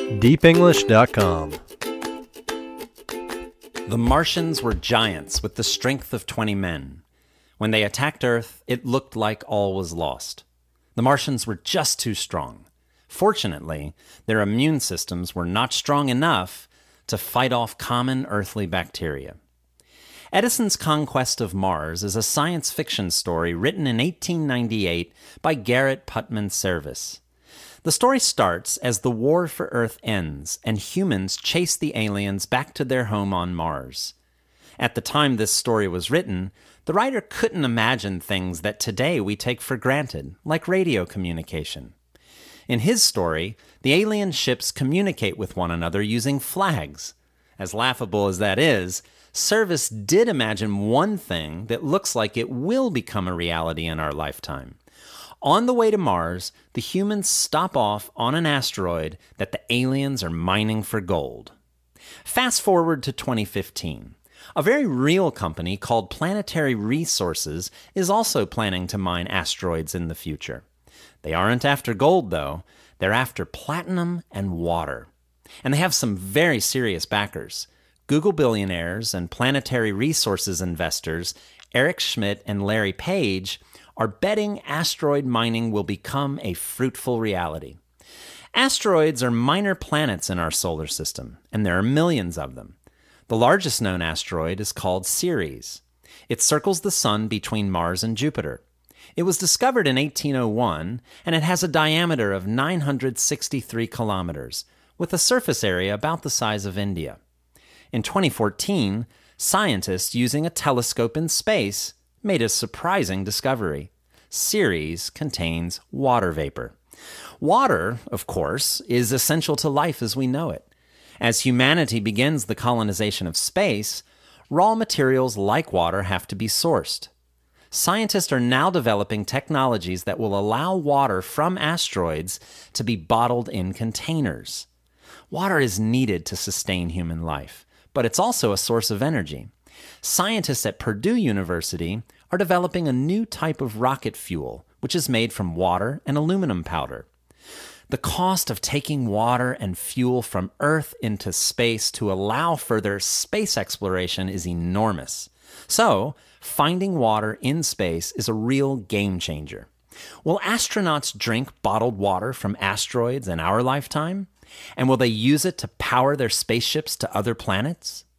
deepenglish.com. The Martians were giants with the strength of 20 men. When they attacked Earth, it looked like all was lost. The Martians were just too strong. Fortunately, their immune systems were not strong enough to fight off common earthly bacteria. Edison's Conquest of Mars is a science fiction story written in 1898 by Garrett Putnam Serviss. The story starts as the war for Earth ends and humans chase the aliens back to their home on Mars. At the time this story was written, the writer couldn't imagine things that today we take for granted, like radio communication. In his story, the alien ships communicate with one another using flags. As laughable as that is, Serviss did imagine one thing that looks like it will become a reality in our lifetime. On the way to Mars, the humans stop off on an asteroid that the aliens are mining for gold. Fast forward to 2015. A very real company called Planetary Resources is also planning to mine asteroids in the future. They aren't after gold, though. They're after platinum and water. And they have some very serious backers. Google billionaires and Planetary Resources investors Eric Schmidt and Larry Page are betting asteroid mining will become a fruitful reality. Asteroids are minor planets in our solar system, and there are millions of them. The largest known asteroid is called Ceres. It circles the sun between Mars and Jupiter. It was discovered in 1801, and it has a diameter of 963 kilometers, with a surface area about the size of India. In 2014, scientists using a telescope in space made a surprising discovery. Ceres contains water vapor. Water, of course, is essential to life as we know it. As humanity begins the colonization of space, raw materials like water have to be sourced. Scientists are now developing technologies that will allow water from asteroids to be bottled in containers. Water is needed to sustain human life, but it's also a source of energy. Scientists at Purdue University are developing a new type of rocket fuel, which is made from water and aluminum powder. The cost of taking water and fuel from Earth into space to allow further space exploration is enormous. So, finding water in space is a real game changer. Will astronauts drink bottled water from asteroids in our lifetime? And will they use it to power their spaceships to other planets?